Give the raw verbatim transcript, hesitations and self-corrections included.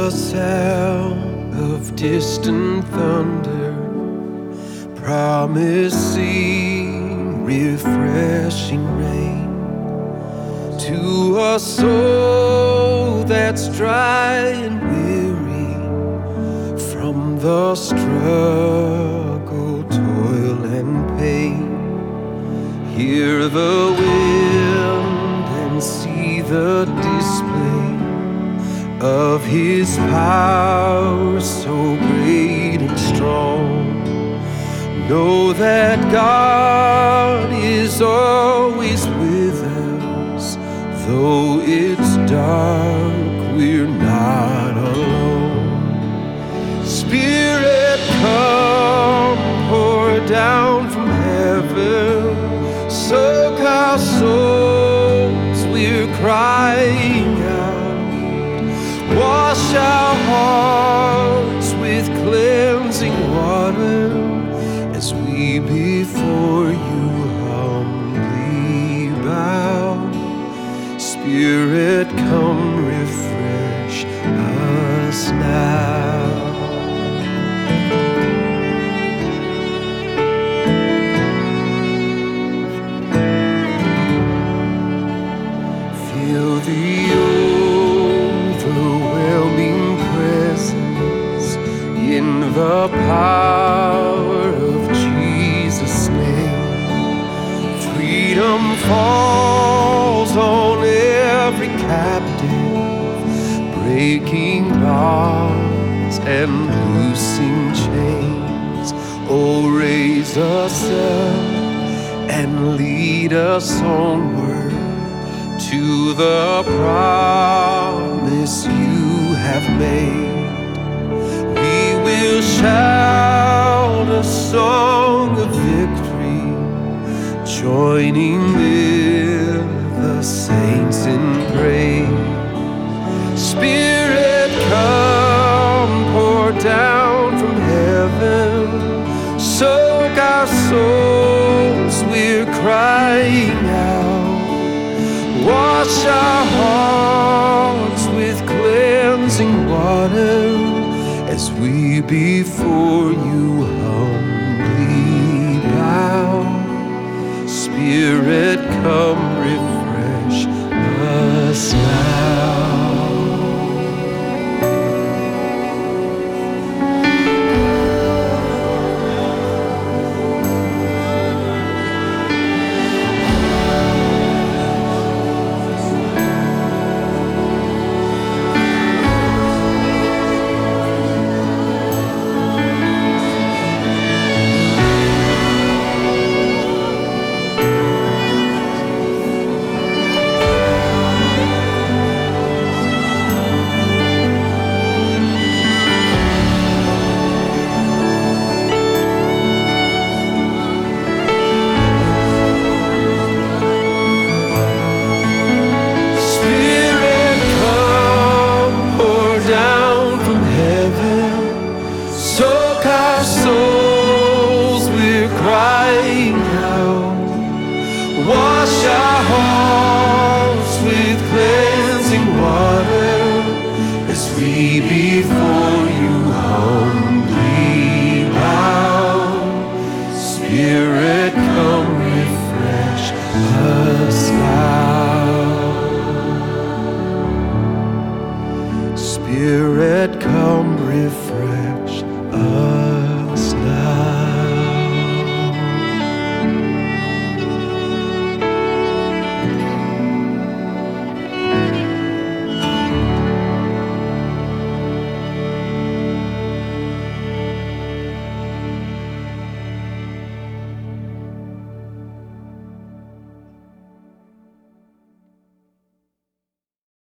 the sound of distant thunder, promising refreshing rain to a soul that's dry and weary from the struggle, toil, and pain. Hear the wind and see the display of His power so great and strong. Know that God is always with us. Though it's dark, we're not alone. Spirit, come, pour down from heaven, soak our souls, we're crying out. Wash our hearts with cleansing water as we before you humbly bow. Spirit, come refresh us now. Feel the overwhelming presence in the power of Jesus' name. Freedom falls on every captive, breaking bonds and loosing chains. Oh, raise us up and lead us onward to the promise you have made. We will shout a song of victory, joining with the saints in praise. Spirit, come, pour down from heaven, soak our souls, we're crying out. Wash our hearts with cleansing water as we before you humbly bow. Spirit, come refresh us now. Wash our hearts with cleansing water as we before